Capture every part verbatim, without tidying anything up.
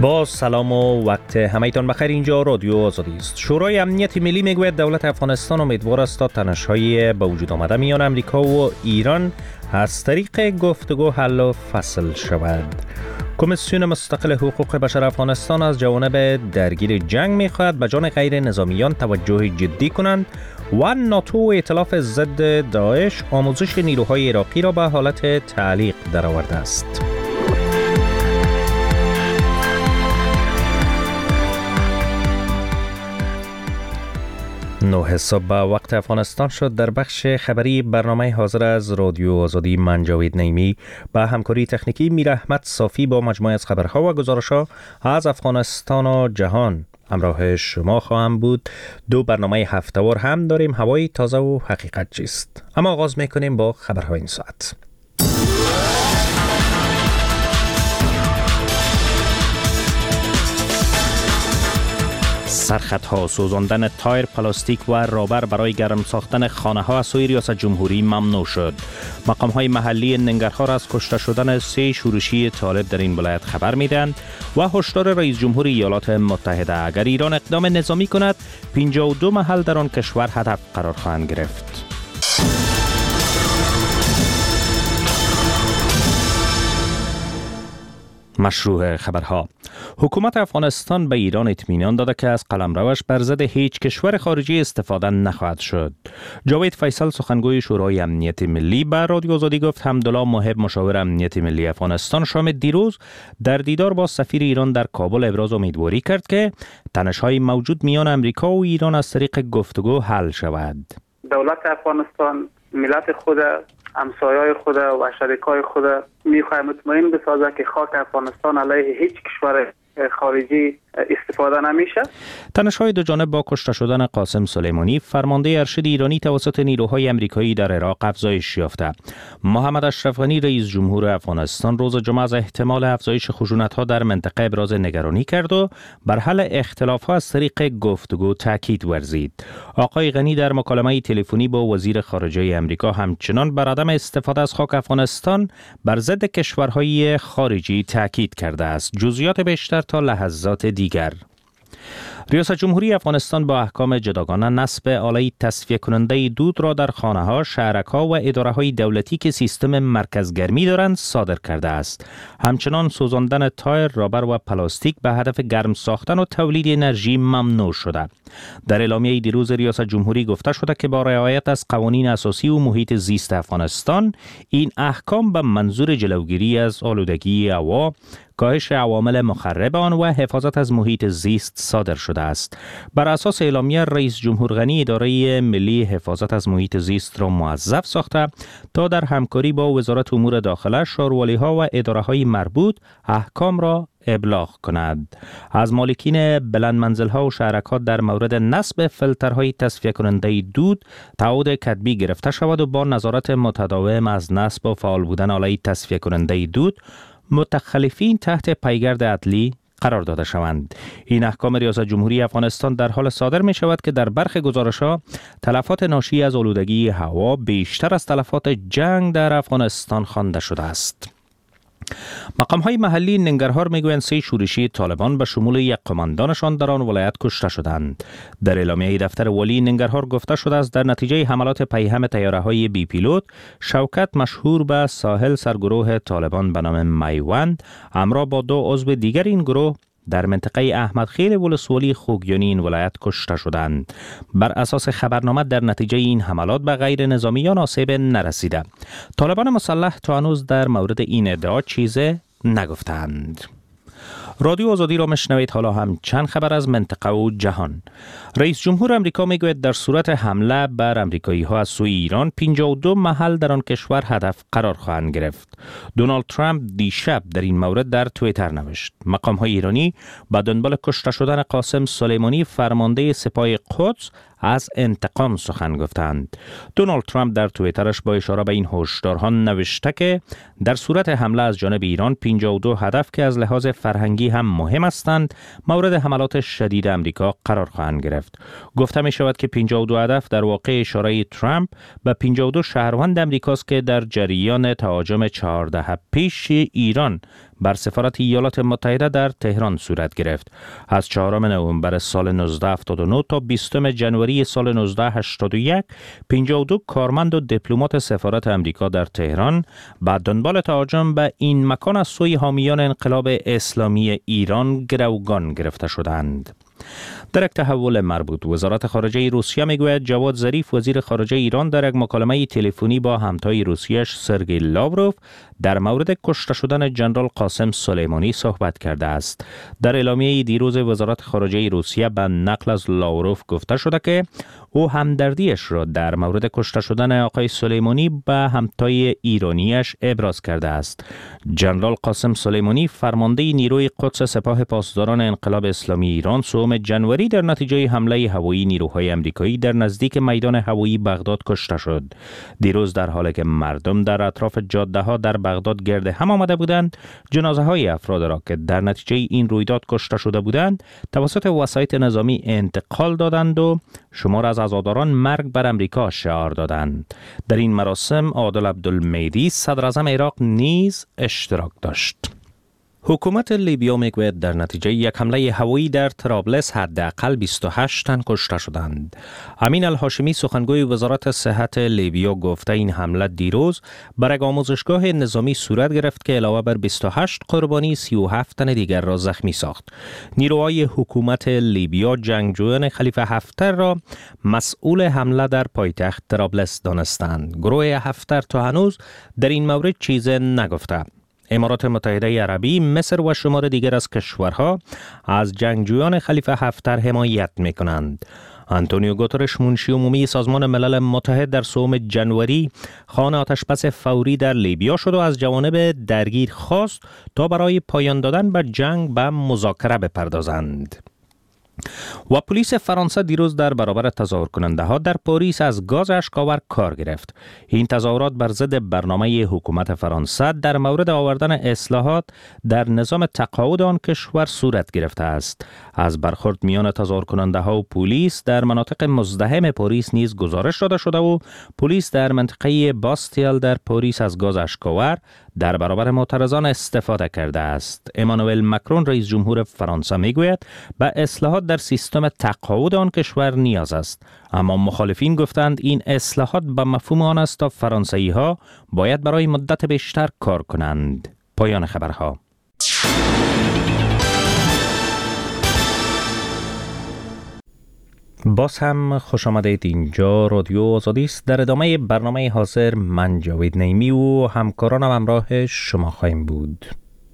با سلام و وقت همه‌تان بخیر. اینجا رادیو آزادی است. شورای امنیت ملی میگوید دولت افغانستان امیدوار است تا تنش‌های به وجود آمده میان امریکا و ایران از طریق گفتگو حل و فصل شود. کمیسیون مستقل حقوق بشر افغانستان از جوانب درگیر جنگ می‌خواهد به جان غیر نظامیان توجه جدی کنند و ناتو و ائتلاف ضد داعش آموزش نیروهای عراقی را به حالت تعلیق درآورده است. نه حساب به وقت افغانستان شد. در بخش خبری برنامه حاضر از رادیو آزادی من جاوید نعیمی با همکاری تکنیکی میر احمد صافی با مجموعه از خبرها و گزارش‌ها از افغانستان و جهان همراه شما خواهم بود. دو برنامه هفته‌وار هم داریم، هوای تازه و حقیقت چیست. اما آغاز می‌کنیم با خبرهای این ساعت. سرخطها، سوزاندن تایر پلاستیک و رابر برای گرم ساختن خانه ها از سوی ریاست جمهوری ممنوع شد. مقام های محلی ننگرهار از کشته شدن سه شورشی طالب در این ولایت خبر میدهند و هشدار رئیس جمهور ایالات متحده اگر ایران اقدام نظامی کند پنجاه و دو محل در آن کشور هدف قرار خواهند گرفت. مشروع خبرها. حکومت افغانستان به ایران اطمینان داده که از قلمروش بر ضد هیچ کشور خارجی استفاده نخواهد شد. جاوید فیصل سخنگوی شورای امنیت ملی به رادیو آزادی گفت حمدالله محب مشاور امنیت ملی افغانستان شام دیروز در دیدار با سفیر ایران در کابل ابراز امیدواری کرد که تنش‌های موجود میان امریکا و ایران از طریق گفتگو حل شود. دولت افغانستان ملت خود، همسایه‌های خود و شریکای خود میخواه مطمئن بسازه که خاک افغانستان علیه هیچ کشور خارجی استفاده نمیشه. تنش‌های دو جانب با کشته شدن قاسم سلیمانی فرمانده ارشد ایرانی توسط نیروهای امریکایی در عراق افزایش یافته. محمد اشرف غنی رئیس جمهور افغانستان روز جمعه از احتمال افزایش خشونت‌ها در منطقه ابراز نگرانی کرد و بر حل اختلاف‌ها از طریق گفتگو تاکید ورزید. آقای غنی در مکالمه تلفنی با وزیر خارجه امریکا همچنان بر عدم استفاده از خاک افغانستان بر ضد کشورهای خارجی تاکید کرده است. جزئیات بیشتر تا لحظات دیگر. ریاست جمهوری افغانستان با احکام جداگانه نصب آله تصفیه کننده دود را در خانه‌ها، شهرک‌ها و اداره‌های دولتی که سیستم مرکزگرمی دارند صادر کرده است. همچنان سوزاندن تایر، رابر و پلاستیک به هدف گرم ساختن و تولید انرژی ممنوع شده. در اعلامیه دیروز ریاست جمهوری گفته شده که با رعایت از قوانین اساسی و محیط زیست افغانستان این احکام به منظور جلوگیری از آلودگی هوا، کاهش عوامل مخرب آن و حفاظت از محیط زیست صادر شده است. بر اساس اعلامیه رئیس جمهور غنی اداره ملی حفاظت از محیط زیست را موظف ساخته تا در همکاری با وزارت امور داخله، شاروالی‌ها و اداره‌های مربوط احکام را ابلاغ کند. از مالکین بلند منزل‌ها و شهرک‌ها در مورد نصب فیلترهای تصفیه کننده دود تعهد کتبی گرفته شود و با نظارت متداوم از نصب و فعال بودن آله تصفیه کننده دود متخلفین تحت پیگرد عدلی قرار داده شوند. این احکام ریاست جمهوری افغانستان در حال صادر می شود که در برخی گزارش‌ها تلفات ناشی از آلودگی هوا بیشتر از تلفات جنگ در افغانستان خوانده شده است. مقام‌های محلی ننگرهار میگویند سه شورشی طالبان به شمول یک قماندانشان در آن ولایت کشته شدند. در اعلامیه دفتر ولی ننگرهار گفته شده است در نتیجه حملات پیهم طیاره‌های بی پیلوت، شوکت مشهور به ساحل سرگروه طالبان به نام میوند همراه با دو عضو دیگر این گروه در منطقه احمد خیل ولسوالی خوگیانی این ولایت کشته شدند. بر اساس خبرنامه در نتیجه این حملات به غیر نظامیان آسیب نرسیده. طالبان مسلح تا هنوز در مورد این ادعا چیزی نگفتند. رادیو آزادی را مشنوید. حالا هم چند خبر از منطقه و جهان. رئیس جمهور امریکا میگوید در صورت حمله بر امریکایی ها از سوی ایران پنجاه و دو محل در آن کشور هدف قرار خواهند گرفت. دونالد ترامپ دیشب در این مورد در توییتر نوشت مقام های ایرانی به دنبال کشته شدن قاسم سلیمانی فرمانده سپاه قدس از انتقام سخن گفتند. دونالد ترامپ در توییترش با اشاره به این هشدارها نوشته که در صورت حمله از جانب ایران پنجاه و دو هدف که از لحاظ فرهنگی هم مهم هستند مورد حملات شدید امریکا قرار خواهند گرفت. گفته می شود که پنجاه و دو هدف در واقع اشاره ترامپ به پنجاه و دو شهروند امریکاست که در جریان تهاجم چهارده پیش ایران بر سفارت ایالات متحده در تهران صورت گرفت. از چهارم نوامبر سال نوزده هفتاد و نه تا بیستم ژانویه سال نوزده هشتاد و یک پنجاه و دو کارمند و دیپلمات سفارت امریکا در تهران به دنبال تهاجم به این مکان از سوی حامیان انقلاب اسلامی ایران گروگان گرفته شدند. در یک تحول مربوط، وزارت خارجه روسیه میگوید جواد ظریف وزیر خارجه ایران در یک مکالمه تلفنی با همتای روسیه‌اش سرگئی لاوروف در مورد کشته شدن ژنرال قاسم سلیمانی صحبت کرده است. در اعلامیه دیروز وزارت خارجه روسیه به نقل از لاوروف گفته شده که او همدردیش را در مورد کشته شدن آقای سلیمانی به همتای ایرانیش ابراز کرده است. ژنرال قاسم سلیمانی فرمانده نیروی قدس سپاه پاسداران انقلاب اسلامی ایران سوم ژانویه در نتیجه حمله هوایی نیروهای آمریکایی در نزدیک میدان هوایی بغداد کشته شد. دیروز در حالی که مردم در اطراف جاده ها در بغداد گرد هم آمده بودند، جنازه های افراد را که در نتیجه این رویداد کشته شده بودند توسط وسایط نظامی انتقال دادند و شمار از عزاداران مرگ بر امریکا شعار دادند. در این مراسم عادل عبدالمیدی صدر اعظم عراق نیز اشتراک داشت. حکومت لیبیا میگوید در نتیجه یک حمله هوایی در طرابلس حداقل بیست و هشت تن کشته شدند. امین الهاشمی سخنگوی وزارت صحت لیبیا گفته این حمله دیروز بر یک آموزشگاه نظامی صورت گرفت که علاوه بر بیست و هشت قربانی سی و هفت تن دیگر را زخمی ساخت. نیروهای حکومت لیبیا جنگجویان خلیفه حفتر را مسئول حمله در پایتخت طرابلس دانستند. گروه حفتر تا هنوز در این مورد چیزی نگفته. امارات متحده عربی، مصر و شمار دیگر از کشورها از جنگجویان خلیفه حفتر حمایت می‌کنند. آنتونیو گوترش منشی عمومی سازمان ملل متحد در سوم ژانویه خواهان آتشبس فوری در لیبیا شد و از جوانب درگیر خواست تا برای پایان دادن به جنگ به مذاکره بپردازند. و پلیس فرانسه دیروز در برابر تظاهر کننده ها در پاریس از گاز اشک‌آور کار گرفت. این تظاهرات بر ضد برنامه حکومت فرانسه در مورد آوردن اصلاحات در نظام تقاعد آن کشور صورت گرفته است. از برخورد میان تظاهر کننده ها و پلیس در مناطق مزدحم پاریس نیز گزارش داده شده و پلیس در منطقه باستیل در پاریس از گاز اشک‌آور در برابر معترضان استفاده کرده است. امانوئل مکرون رئیس جمهور فرانسه میگوید به اصلاحات در سیستم تقاعد آن کشور نیاز است، اما مخالفین گفتند این اصلاحات به مفهوم آن است تا فرانسوی ها باید برای مدت بیشتر کار کنند. پایان خبرها. باز هم خوش آمدید. اینجا رادیو آزادی است. در ادامه برنامه حاضر من جاوید نیمی و همکارانم همراه شما خواهیم بود.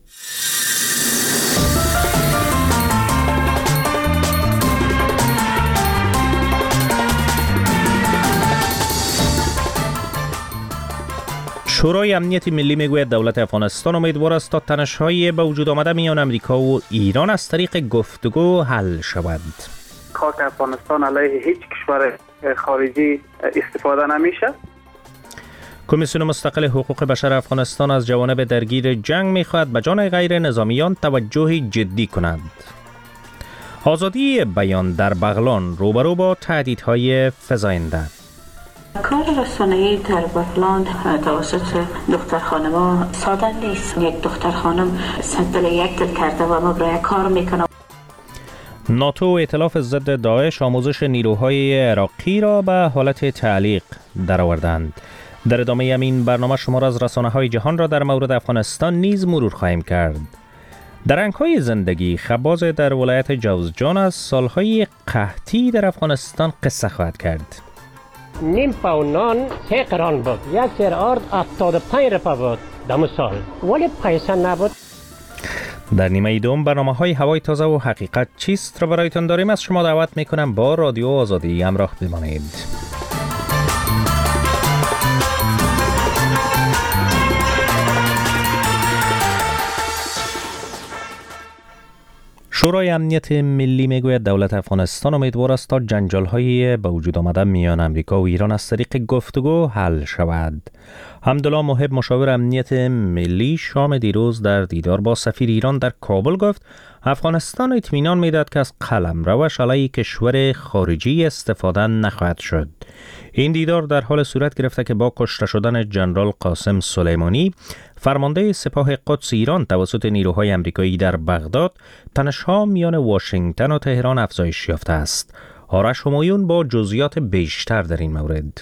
شورای امنیت ملی میگوید دولت افغانستان امیدوار است تا تنش‌های به وجود آمده میان امریکا و ایران از طریق گفتگو حل شود. خاک افغانستان علیه هیچ کشور خارجی استفاده نمیشه. کمیسیون مستقل حقوق بشر افغانستان از جوانب درگیر جنگ میخواهد به جان غیر نظامیان توجه جدی کند. آزادی بیان در بغلان روبرو با تهدیدهای فزاینده. کار رسانه‌ای در بغلان توسط دختر خانم‌ها ساده نیست. یک دختر خانم صد دل یک دل کرده و ما برای کار میکنه. ناتو و ائتلاف ضد داعش آموزش نیروهای عراقی را به حالت تعلیق درآوردند. در ادامه این برنامه شما را از رسانه‌های جهان را در مورد افغانستان نیز مرور خواهیم کرد. در رنگ‌های زندگی خباز در ولایت جوزجان از سالهای قحطی در افغانستان قصه خواهد کرد. نیم پاو نان سه قران بود، یک سر آرد هفتاد و پنج روپیه بود دم سال، ولی پیسه نبود. در نیمه دوم برنامه‌های هوای تازه و حقیقت چیست را برایتان داریم. از شما دعوت می‌کنم با رادیو آزادی همراه بمانید. شورای امنیت ملی میگوید دولت افغانستان امیدوار است تا جنجال‌های به وجود آمده میان امریکا و ایران از طریق گفتگو حل شود. حمدالله محب مشاور امنیت ملی شام دیروز در دیدار با سفیر ایران در کابل گفت افغانستان اطمینان میداد که از قلمروش علیه کشور خارجی استفاده نخواهد شد. این دیدار در حال صورت گرفته که با کشته شدن جنرال قاسم سلیمانی فرمانده سپاه قدس ایران توسط نیروهای آمریکایی در بغداد، تنش‌ها میان واشنگتن و تهران افزایش یافته است. آرش همایون با جزئیات بیشتر در این مورد.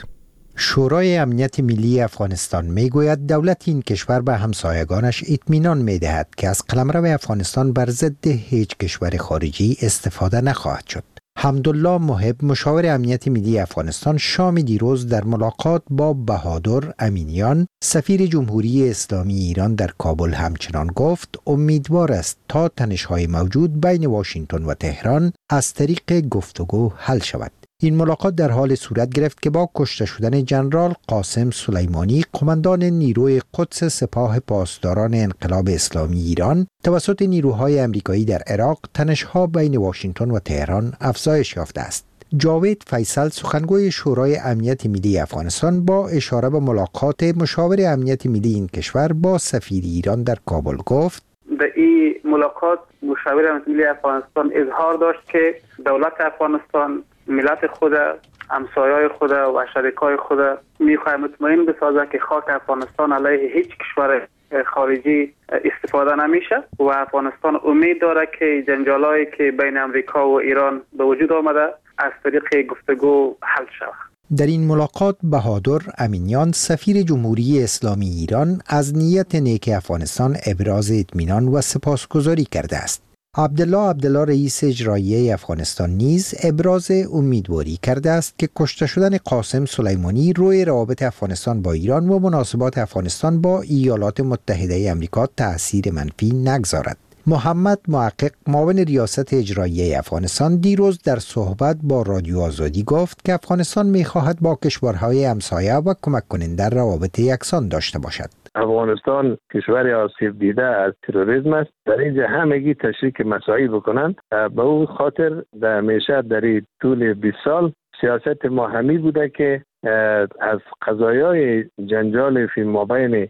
شورای امنیت ملی افغانستان میگوید دولت این کشور به همسایگانش اطمینان میدهد که از قلمرو افغانستان بر ضد هیچ کشور خارجی استفاده نخواهد شد. حمدالله محب مشاور امنیت ملی افغانستان شام دیروز در ملاقات با بهادر امینیان سفیر جمهوری اسلامی ایران در کابل همچنان گفت امیدوار است تا تنش‌های موجود بین واشنگتن و تهران از طریق گفتگو حل شود. این ملاقات در حال صورت گرفت که با کشته شدن جنرال قاسم سلیمانی قماندان نیروی قدس سپاه پاسداران انقلاب اسلامی ایران توسط نیروهای آمریکایی در عراق تنش‌ها بین واشنگتن و تهران افزایش یافته است. جاوید فیصل سخنگوی شورای امنیت ملی افغانستان با اشاره به ملاقات مشاور امنیت ملی این کشور با سفیر ایران در کابل گفت در این ملاقات مشاور امنیت ملی افغانستان اظهار داشت که دولت افغانستان ملت خود، همسایه‌های خود و شریکای خود میخواه مطمئن بسازه که خاک افغانستان علیه هیچ کشور خارجی استفاده نمیشه و افغانستان امید داره که جنجالایی که بین امریکا و ایران به وجود آمده از طریق گفتگو حل شود. در این ملاقات بهادر امینیان سفیر جمهوری اسلامی ایران از نیت نیک افغانستان ابراز اطمینان و سپاسگزاری کرده است. عبدالله عبدالله رئیس اجرایی افغانستان نیز ابراز امیدواری کرده است که کشته شدن قاسم سلیمانی روی روابط افغانستان با ایران و مناسبات افغانستان با ایالات متحده آمریکا تأثیر منفی نگذارد. محمد محقق معاون ریاست اجرایی افغانستان دیروز در صحبت با رادیو آزادی گفت که افغانستان می‌خواهد با کشورهای همسایه و کمک کننده روابط یکسان داشته باشد. افغانستان کشوری آسیب دیده از تروریسم است. در اینجا همگی تشریک مسائل بکنند. به اون خاطر در همیشه در طول بیست سال سیاست ما همی بوده که از قضایای جنجال فی مابین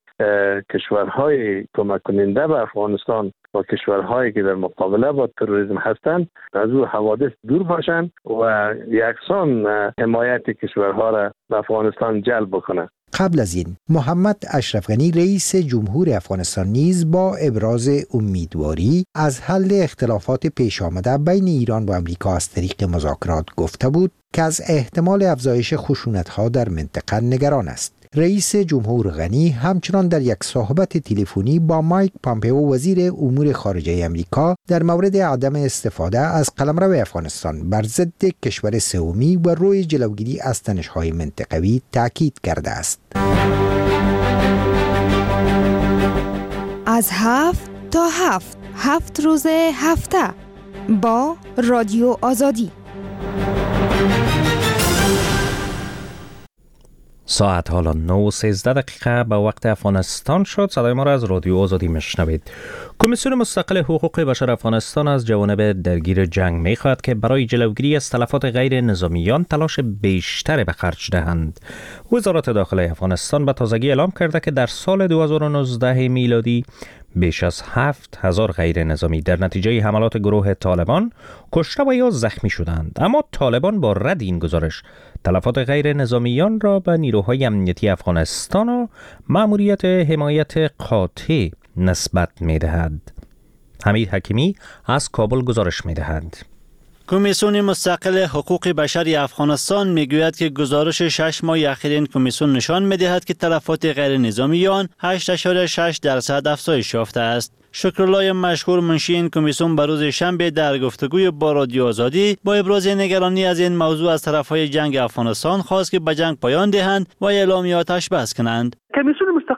کشورهای کمک کننده به افغانستان و کشورهایی که در مقابله با تروریسم هستند از او حوادث دور باشند و یکسان حمایت کشورها را به افغانستان جلب بکنند. قبل از این محمد اشرف غنی رئیس جمهور افغانستان نیز با ابراز امیدواری از حل اختلافات پیش آمده بین ایران و آمریکا از طریق مذاکرات گفته بود که از احتمال افزایش خشونت‌ها در منطقه نگران است. رئیس جمهور غنی همچنان در یک صحبت تلفنی با مایک پامپئو وزیر امور خارجه آمریکا در مورد عدم استفاده از قلمرو افغانستان بر ضد کشور سومی و روی جلوگیری از تنش‌های منطقوی تاکید کرده است. از هفت تا هفت هفت روز هفته با رادیو آزادی. ساعت حالا نه و سیزده دقیقه به وقت افغانستان شد. صدای ما را از رادیو آزادی میشنوید. کمیسیون مستقل حقوق بشر افغانستان از جوانب درگیر جنگ میخواهد که برای جلوگیری از تلفات غیر نظامیان تلاش بیشتر به خرج دهند. وزارت داخله افغانستان به تازگی اعلام کرده که در سال دو هزار و نوزده میلادی بیش از هفت هزار غیر نظامی در نتیجه حملات گروه طالبان کشته و یا زخمی شدند. اما طالبان با رد این گزارش تلفات غیر نظامیان را به نیروهای امنیتی افغانستان و مأموریت حمایت قاطع نسبت می‌دهد. حمید حکیمی از کابل گزارش می‌دهد. کمیسیون مستقل حقوق بشر افغانستان میگوید که گزارش شش ماه اخیر این کمیسیون نشان می‌دهد که تلفات غیر نظامیان هشت اشاریه شش درصد افزایش یافته است. شکرالله مشهور منشی این کمیسیون بر روز شنبه در گفتگوی با رادیو آزادی با ابراز نگرانی از این موضوع از طرفهای جنگ افغانستان خواست که به جنگ پایان دهند و اعلامیاتش بس کنند. کمیسیون مستقل حقوق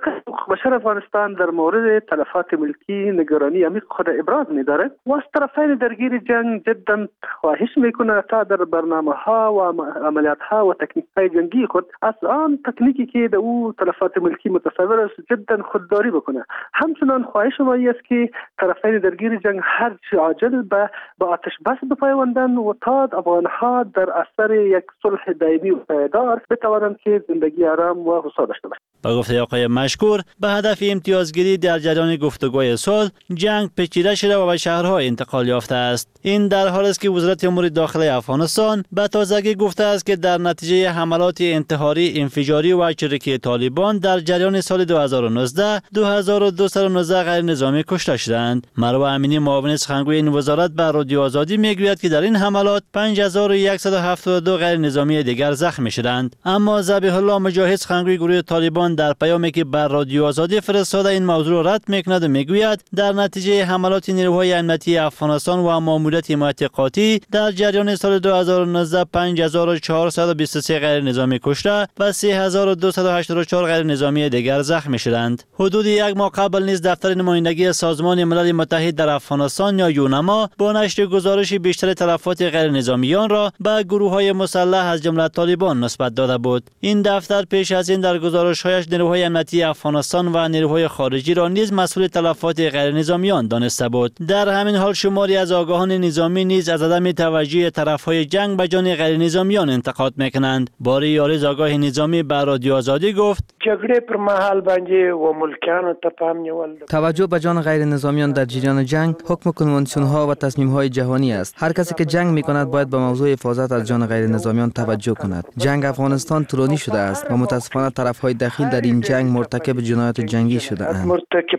حقوق بشر افغانستان در مورد تلفات ملکی نگرانی عمیق خود ابراز می‌دارد و از طرفین درگیر جنگ جدا خواهش می‌کند تا در برنامه‌ها و عملیات‌ها و تکنیک‌های جنگی خود از آن تکنیکی که در او تلفات ملکی متصور است جدا خودداری بکنه. همچنان خواهش ما است که طرفین درگیر جنگ هر چه عاجل به با آتش بس بپیوندند و تا افغان‌ها در اثر یک صلح دائمی و پایدار بتوانند که زندگی آرام و رسا داشته باشند. با گفته آقای مشکور به هدف امتیازگیری در جریان گفتگوهای صلح جنگ پیچیده شده و به شهرها انتقال یافته است. این در حالی است که وزارت امور داخلی افغانستان به تازگی گفته است که در نتیجه حملات انتحاری، انفجاری و چریکی طالبان در جریان سال دو هزار و نوزده دو هزار و دویست و نوزده غیر نظامی کشته شدند. مروه امینی معاون سخنگوی این وزارت به رادیو آزادی میگوید که در این حملات پنج هزار و صد و هفتاد و دو غیر نظامی دیگر زخمی شدند. اما ذبیح الله مجاهد سخنگوی گروه طالبان در پیامی که بر رادیو آزادی فرستاده این موضوع را رد میکند و میگوید در نتیجه حملات نیروهای امنیتی افغانستان و ماموریت حمایت قاطی در جریان سال دو هزار و نوزده پنج هزار و چهارصد و بیست و سه غیر نظامی کشته و سه هزار و دویست و هشتاد و چهار غیر نظامی دیگر زخمی شدند. حدود یک ماه قبل نیز دفتر نمایندگی سازمان ملل متحد در افغانستان یا یونما با نشر گزارش بیشتر تلفات غیر نظامیان را به گروه‌های مسلح از جمله طالبان نسبت داده بود. این دفتر پیش از این در گزارش‌هایش نیروهای امنیتی افغانستان و نیروهای خارجی را نیز مسئول تلفات غیر نظامیان دانسته بود. در همین حال شماری از آگاهان نظامی نیز از عدم توجه طرف‌های جنگ به جان غیر نظامیان انتقاد می‌کنند. باری یاریز آگاه نظامی به رادیو آزادی گفت: جګړې پر مهال باندې و ملکانو ته پام نیول توجه به جان غیر نظامیان در جریان جنگ حکم کنوانسیون‌ها و تصمیم‌های جهانی است. هر کسی که جنگ می‌کند باید به موضوع حفاظت از جان غیر نظامیان توجه کند. جنگ افغانستان طولانی شده است و متأسفانه طرف‌های دخیل در این جنگ مرتکب جنایات جنگی شده اند.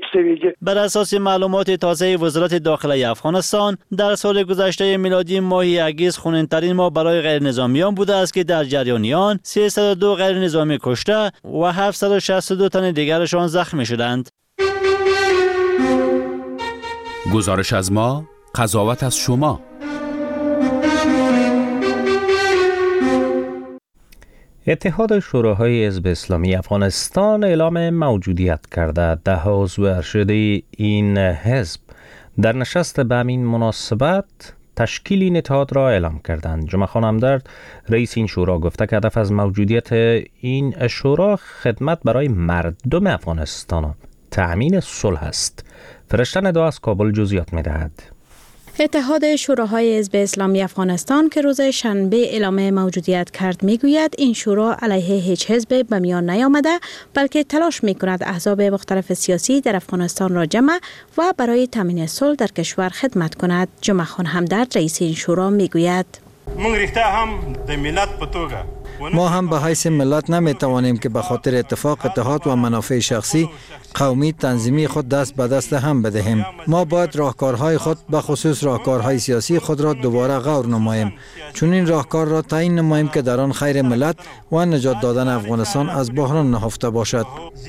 بر اساس معلومات تازه وزارت داخلی افغانستان در سال گذشته میلادی ماه اگست خونین‌ترین ماه برای غیر نظامیان بوده است که در جریان آن سیصد و دو غیر نظامی کشته و هفتصد و شصت و دو تن دیگرشان زخمی شدند. گزارش از ما، قضاوت از شما. اتحاد شوراهای حزب اسلامی افغانستان اعلام موجودیت کرده. ده عضو ارشد این حزب در نشست به همین مناسبت تشکیل این اتحاد را اعلام کردند. جمعه خان همدرد رئیس این شورا گفته که هدف از موجودیت این شورا خدمت برای مردم افغانستان تأمین صلح است. فرشته ندا از کابل جزئیات می‌دهد. اتحاد شوراهای حزب اسلامی افغانستان که روز شنبه اعلام موجودیت کرد میگوید این شورا علیه هیچ حزب به میان نیامده، بلکه تلاش میکند احزاب مختلف سیاسی در افغانستان را جمع و برای تامین صلح در کشور خدمت کند. جمعه خان همدرد رئیس این شورا میگوید: ما هم به حیث ملت نمی توانیم که به خاطر اتفاق اتحاد و منافع شخصی، قومی، تنظیمی خود دست به دست هم بدهیم. ما باید راهکارهای خود به خصوص راهکارهای سیاسی خود را دوباره غور نماییم، چون این راهکار را تعیین نماییم که در آن خیر ملت و نجات دادن افغانستان از بحران نهفته باشد.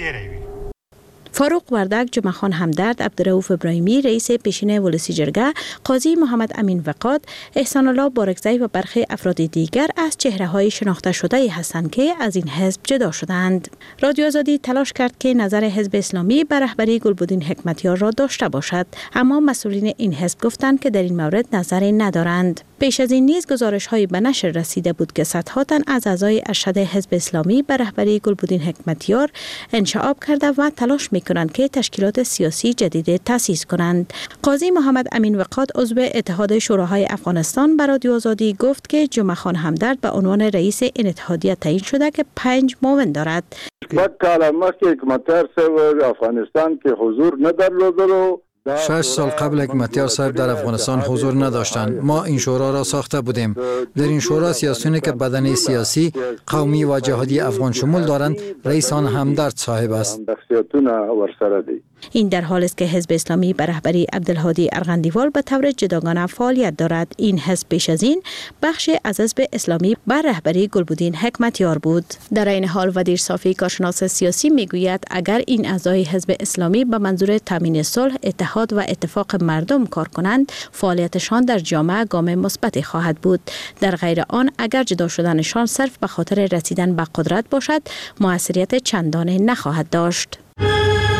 فاروق وردک، جمعه خان همدرد، عبدالرؤوف ابراهیمی رئیس پیشین ولسی جرگه، قاضی محمد امین وقاد، احسان الله بارکزی و برخی افراد دیگر از چهره‌های شناخته شده هستند که از این حزب جدا شدند. رادیو آزادی تلاش کرد که نظر حزب اسلامی به رهبری گلبدین حکمتیار را داشته باشد، اما مسئولین این حزب گفتند که در این مورد نظری ندارند. پیش از این نیز گزارش‌هایی به نشر رسیده بود که صدها تن از اعضای ارشد حزب اسلامی به رهبری گلبدین حکمتیار انشعاب کرده و تلاش می‌کنند که تشکیلات سیاسی جدید تأسیس کنند. قاضی محمد امین وقاد عضو اتحاد شوراهای افغانستان به رادیو آزادی گفت که جمعه خان همدرد به عنوان رئیس این اتحادیه تعیین شده که پنج معاون دارد. بعد کال مخکې حکمتیار صاحب افغانستان کې حضور نه درلودلو. شش سال قبل حکمتیار صاحب در افغانستان حضور نداشتند. ما این شورا را ساخته بودیم. در این شورا سیاسیونی که بدنه سیاسی، قومی و جهادی افغان شمول دارند، رئیس آن همدرد صاحب است. این در حال است که حزب اسلامی به رهبری عبدالهادی ارغندیوال به طور جداگانه فعالیت دارد. این حزب پیش از این بخش از حزب اسلامی به رهبری گلبدین حکمتیار بود. در این حال ودیر صافی کارشناس سیاسی میگوید اگر این اعضای حزب اسلامی به منظور تامین صلح، اتحاد و اتفاق مردم کار کنند، فعالیتشان در جامعه گام مثبتی خواهد بود. در غیر آن اگر جدا شدنشان صرف به خاطر رسیدن به قدرت باشد، موثریت چندانی نخواهد داشت.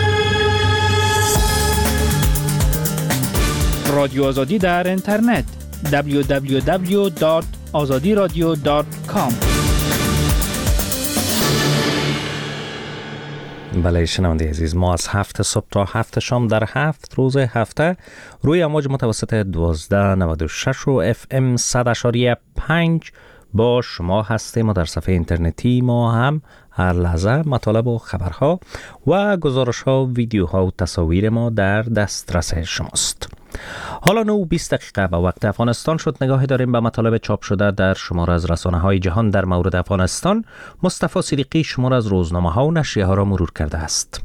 رادیو آزادی در اینترنت دبلیو دبلیو دبلیو دات آزادی رادیو دات کام. بله شنونده عزیز، ما از هفت صبح تا هفت شام در هفت روز هفته روی امواج متوسط دوازده نود و شش و اف ام صد اشاری پنج با شما هستیم و در صفحه اینترنتی ما هم هر لحظه مطالب و خبرها و گزارش ها، ویدیوها و تصاویر ما در دسترس شماست. حالا نه و بیست دقیقه به وقت افغانستان شد. نگاهی داریم به مطالب چاپ شده در شمار از رسانه های جهان در مورد افغانستان. مصطفی صدیقی شمار از روزنامه ها و نشریه ها را مرور کرده است.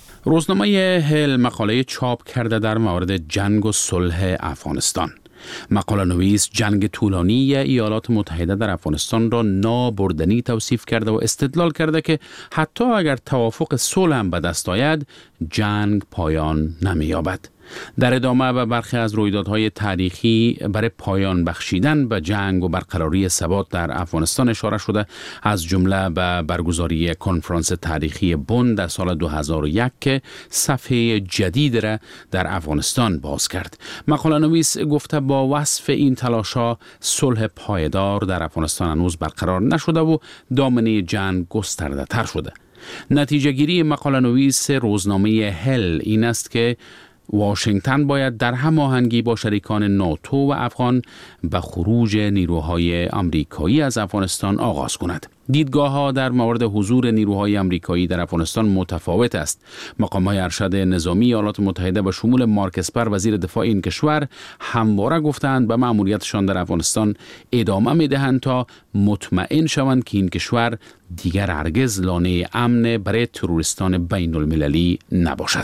روزنامه هل مقاله چاپ کرده در مورد جنگ و صلح افغانستان. مقاله نویس جنگ طولانی ایالات متحده در افغانستان را نابردنی توصیف کرده و استدلال کرده که حتی اگر توافق صلح هم به دست آید، جنگ پایان نمی‌یابد. در ادامه به برخی از رویدادهای تاریخی برای پایان بخشیدن به جنگ و برقراری ثبات در افغانستان اشاره شده، از جمله به برگزاری کنفرانس تاریخی بن در سال دو هزار و یک که صفحه جدید را در افغانستان باز کرد. مقاله نویس گفته با وصف این تلاش‌ها صلح پایدار در افغانستان هنوز برقرار نشده و دامنه جنگ گسترده تر شده. نتیجه گیری مقاله نویس روزنامه هل این است که واشنگتن باید در هماهنگی با شریکان ناتو و افغان به خروج نیروهای آمریکایی از افغانستان آغاز کند. دیدگاه ها در مورد حضور نیروهای آمریکایی در افغانستان متفاوت است. مقام‌های ارشد نظامی ایالات متحده به شمول مارک اسپر وزیر دفاع این کشور همواره گفتند به مأموریتشان در افغانستان ادامه می‌دهند تا مطمئن شوند که این کشور دیگر هرگز لانه امن برای تروریستان بین المللی نباشد.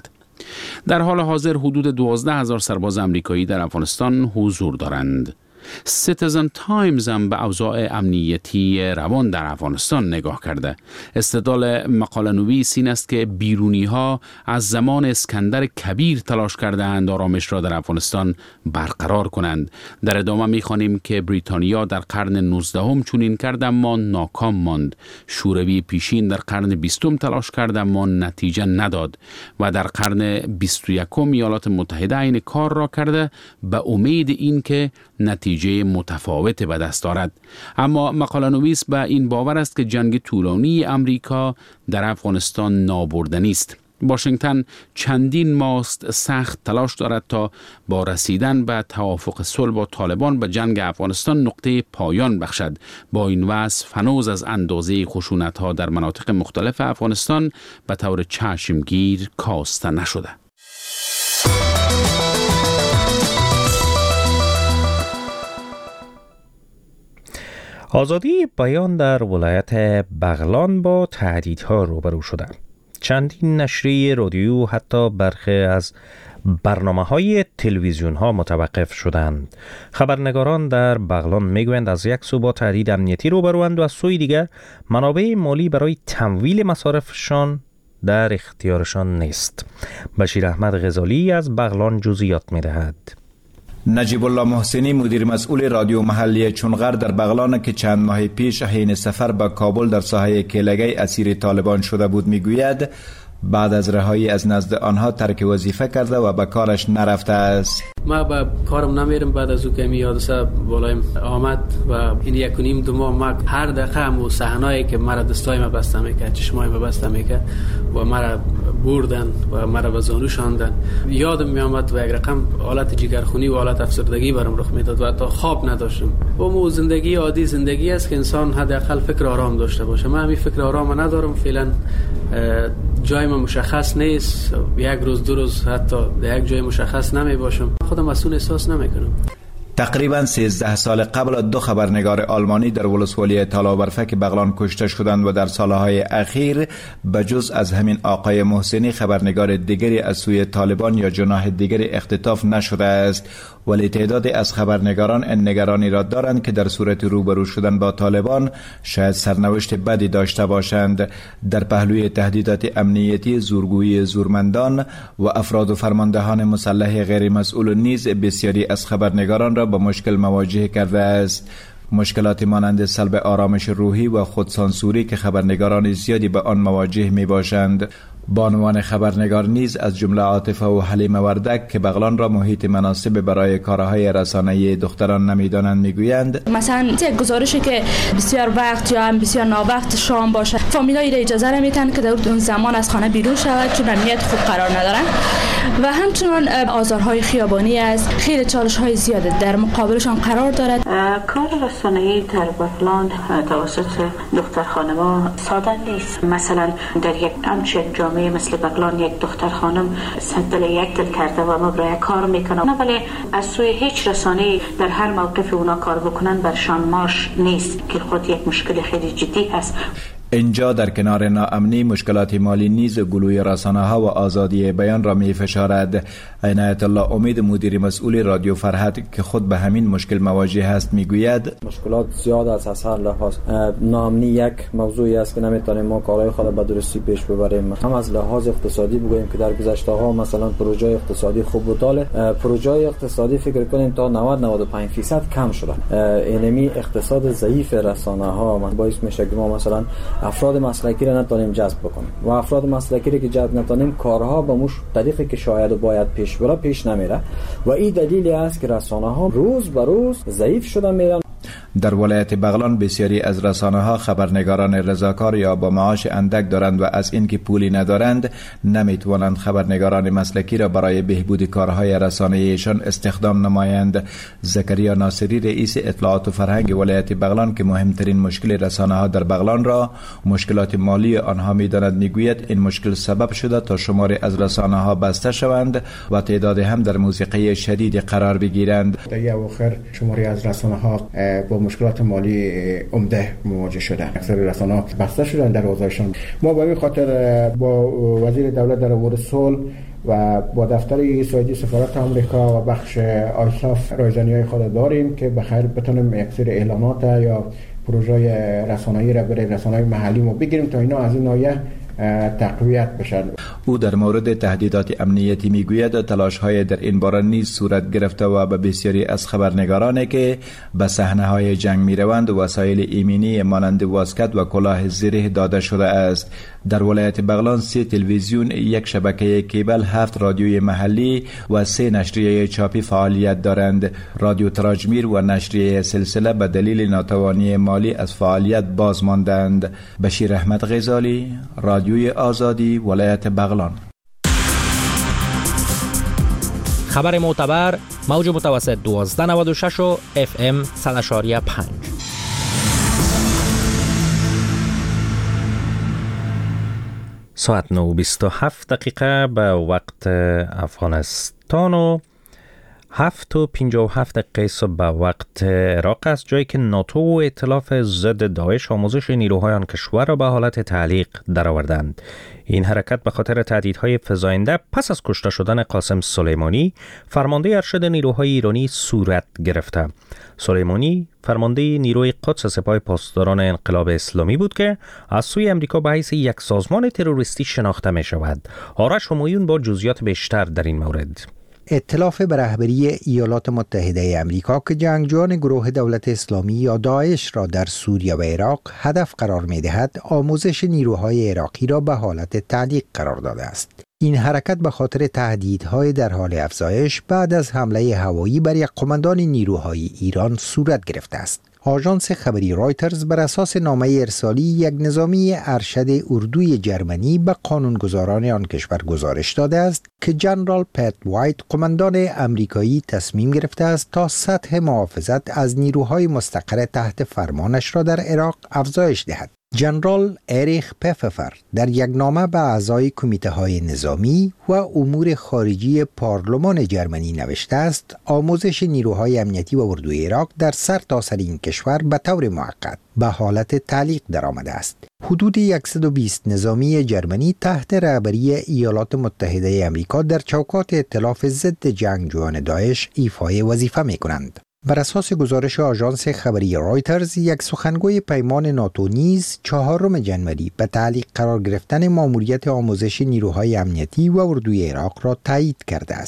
در حال حاضر حدود دوازده هزار سرباز آمریکایی در افغانستان حضور دارند. سیتیزن تایمز هم به اوضاع امنیتی روان در افغانستان نگاه کرده. استدلال مقاله نویس این است که بیرونی ها از زمان اسکندر کبیر تلاش کردند آرامش را در افغانستان برقرار کنند. در ادامه می‌خوانیم که بریتانیا در قرن نوزدهم چنین کرد اما ناکام ماند. شوروی پیشین در قرن بیستم تلاش کرد اما نتیجه نداد و در قرن بیست و یکم ایالات متحده این کار را کرده به امید این که نتیجه متفاوت به دست دارد. اما مقاله نویس به این باور است که جنگ طولانی امریکا در افغانستان نابردنی است. واشنگتن چندین ماست سخت تلاش دارد تا با رسیدن به توافق صلح با طالبان به جنگ افغانستان نقطه پایان بخشد. با این وصف هنوز از اندازه خشونت‌ها در مناطق مختلف افغانستان به طور چشمگیر کاسته نشده. آزادی بیان در ولایت بغلان با تهدیدها روبرو شده. چندین نشریه رادیو حتی برخی از برنامه‌های تلویزیون‌ها متوقف شدند. خبرنگاران در بغلان میگویند از یک سو با تهدید امنیتی روبروند و از سوی دیگر منابع مالی برای تمویل مصارفشان در اختیارشان نیست. بشیر احمد غزالی از بغلان جزئیات می‌دهد. نجیب الله محسنی مدیر مسئول رادیو محلی چونغر در بغلان که چند ماه پیش حین سفر به کابل در ساحه کیلگی اسیر طالبان شده بود میگوید بعد از رهایی از نزد آنها ترک وظیفه کرده و به کارش نرفته است. ما به کارم نمیرم. بعد از او که می حادثه بالایم آمد و این یک و نیم دو ماه ما هر دقیقه هم صحنه‌ای که مرا دستای ما بسته میکرد، چشمای ما بسته میکرد و مرا بردن و مرا به زانو شاندن، یادم می آمد و یک رقم حالت جگرخونی و حالت افسردگی برام رخ میداد و حتی خواب نداشتم. و مو زندگی عادی زندگی است که انسان حداقل فکر آرام داشته باشه. من همین فکر آرام ندارم. فعلا جای من مشخص نیست. یک روز دو روز حتی در یک جای مشخص نمی باشم. خودم مسئول احساس نمی کنم. تقریبا سیزده سال قبل دو خبرنگار آلمانی در ولسوالی تالابرفک بغلان کشته شدند و در سالهای اخیر بجز از همین آقای محسنی خبرنگار دیگری از سوی طالبان یا جناح دیگری اختطاف نشده است. ولی تعدادی از خبرنگاران این نگرانی را دارند که در صورت روبرو شدن با طالبان شاید سرنوشت بدی داشته باشند. در پهلوی تهدیدات امنیتی، زورگویی زورمندان و افراد و فرماندهان مسلح غیر مسئول نیز بسیاری از خبرنگاران را با مشکل مواجه کرده است. مشکلات مانند سلب آرامش روحی و خودسانسوری که خبرنگاران زیادی به آن مواجه می باشند. بانوان خبرنگار نیز از جمله عاطفه و حلیمه وردک که بغلان را محیط مناسب برای کارهای رسانه‌ای دختران نمیدانند میگویند مثلا یک گزارشی که بسیار وقت یا هم بسیار ناوقت شام باشه، فامیلای را اجازه نمیدن که در اون زمان از خانه بیرون شود چون امنیت خوب قرار ندارن و همچنان آزارهای خیابانی است، خیلی چالش‌های زیاده در مقابلشان قرار دارد. کار رسانه‌ای در بغلان توسط دختر خانم‌ها ساده نیست. مثلا در یک همچین جامعه مثل بغلان یک دختر خانم صد دل یک دل کرده و ما برای کار میکنه، ولی از سوی هیچ رسانه‌ای در هر موقف اونا کار بکنن برشان ماش نیست که خود یک مشکل خیلی جدی هست. اینجا در کنار ناامنی مشکلات مالی نیز گلوی رسانه ها و آزادی بیان را می فشارد. عنایت الله امید مدیر مسئول رادیو فرهد که خود به همین مشکل مواجه است میگوید مشکلات زیاد است از هر لحاظ. ناامنی یک موضوعی است که نمیتونیم ما کارهای خود به درستی پیش ببریم. هم از لحاظ اقتصادی بگوییم که در گذشته ها مثلا پروژه اقتصادی خوب بوده، پروژه اقتصادی فکر کنیم تا نود تا نود و پنج درصد کم شده. اینمی اقتصاد ضعیف رسانه ها باعث میشه که ما مثلا افراد مسلکی را نتونیم جذب بکنیم و افراد مسلکی را که جذب نتونیم کارها به مش طریقی که شاید و باید پیش بره پیش نمیره و این دلیلی است که رسانه ها روز به روز ضعیف شده میرن. در ولایت بغلان بسیاری از رسانه ها خبرنگاران رضاکار یا با معاش اندک دارند و از اینکه پولی ندارند نمیتوانند خبرنگاران مسلکی را برای بهبود کارهای رسانه‌ایشان استخدام نمایند. زکریا ناصری رئیس اطلاعات و فرهنگ ولایت بغلان که مهمترین مشکل رسانه ها در بغلان را مشکلات مالی آنها میداند میگوید این مشکل سبب شده تا شماری از رسانه ها بسته شوند و تعداد هم در موسیقی شدید قرار بگیرند. در اواخر شماری از رسانه ها با مشکلات مالی عمده مواجه شدن، اکثر رسانه‌ها بسته شدن در اوضاعشان. ما به این خاطر با وزیر دولت در امور صلح و با دفتر سایدی سفارت آمریکا و بخش آیساف رایزنی‌های خود داریم که بخیر بتونیم اکثر اعلانات یا پروژه رسانه‌ای را برای رسانه‌های محلی ما بگیریم تا اینا از این ناحیه تقویت بشن. او در مورد تهدیدات امنیتی میگوید تلاش‌های در این باره نیز صورت گرفته و به بسیاری از خبرنگارانی که به صحنه‌های جنگ میروند وسایل ایمنی مانند واسکت و کلاه زره داده شده است. در ولایت بغلان سه تلویزیون، یک شبکه کیبل، هفت رادیوی محلی و سه نشریه چاپی فعالیت دارند. رادیو تراجمیر و نشریه سلسله به دلیل ناتوانی مالی از فعالیت باز ماندند. بشیر احمد غزالی، رادیوی آزادی، ولایت بغلان. خبر معتبر، موج متوسط دوازده نود و شش و اف ام صد و پنج. ساعت نه و بیست و هفت دقیقه به وقت افغانستان و هفت و پنجاه و هفت دقیقه صبح به وقت عراق است، جایی که ناتو و ائتلاف ضد داعش آموزش نیروهای آن کشور را به حالت تعلیق درآوردند. این حرکت به خاطر تهدیدهای فزاینده پس از کشته شدن قاسم سلیمانی، فرمانده ارشد نیروهای ایرانی، صورت گرفته. سلیمانی فرمانده نیروی قدس سپاه پاسداران انقلاب اسلامی بود که از سوی امریکا به حیث یک سازمان تروریستی شناخته می شود. آرش همایون با جزئیات بیشتر در این مورد. ائتلاف به رهبری ایالات متحده امریکا که جنگجویان گروه دولت اسلامی یا داعش را در سوریه و عراق هدف قرار می دهد، آموزش نیروهای عراقی را به حالت تعلیق قرار داده است. این حرکت به خاطر تهدیدهای در حال افزایش بعد از حمله هوایی بر یک قماندان نیروهای ایران صورت گرفته است. آژانس خبری رایترز بر اساس نامه ارسالی یک نظامی ارشد اردوی جرمنی به قانونگذاران آن کشور گزارش داده است که جنرال پت وایت قماندان امریکایی تصمیم گرفته است تا سطح محافظت از نیروهای مستقر تحت فرمانش را در عراق افزایش دهد. جنرال اریخ پففر در یک نامه به اعضای کمیته های نظامی و امور خارجی پارلمان جرمنی نوشته است آموزش نیروهای امنیتی و اردوی عراق در سرتاسر این کشور به طور موقت به حالت تعلیق درآمده است. حدود صد و بیست نظامی جرمنی تحت رهبری ایالات متحده آمریکا در چوکات ائتلاف ضد جنگجویان داعش ایفای وظیفه می کنند. بر اساس گزارش آژانس خبری رایترز، یک سخنگوی پیمان ناتو نیز چهارم ژانویه به تعلیق قرار گرفتن ماموریت آموزش نیروهای امنیتی و اردوی عراق را تایید کرده است.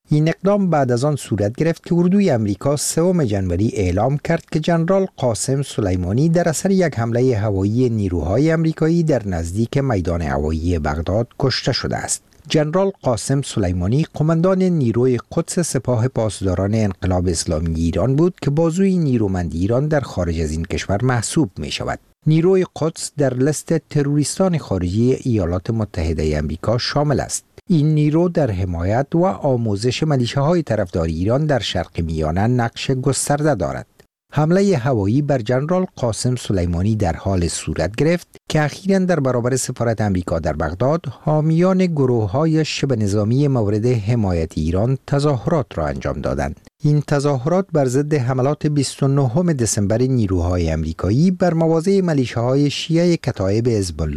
این اقدام بعد از آن صورت گرفت که اردوی امریکا سوم جنوری اعلام کرد که ژنرال قاسم سلیمانی در اثر یک حمله هوایی نیروهای امریکایی در نزدیک میدان هوایی بغداد کشته شده است. ژنرال قاسم سلیمانی قماندان نیروی قدس سپاه پاسداران انقلاب اسلامی ایران بود که بازوی نیرومند ایران در خارج از این کشور محسوب می شود. نیروی قدس در لیست تروریستان خارجی ایالات متحده آمریکا شامل است. این نیرو در حمایت و آموزش ملیشه‌های طرفدار ایران در شرق میانه نقش گسترده دارد. حمله هوایی بر ژنرال قاسم سلیمانی در حال صورت گرفت که اخیراً در برابر سفارت امریکا در بغداد حامیان گروه‌های شبه نظامی مورد حمایت ایران تظاهرات را انجام دادند. این تظاهرات بر ضد حملات بیست و نهم دسامبر نیروهای امریکایی بر مواضع ملیشه‌های شیعه کتایب حزب الله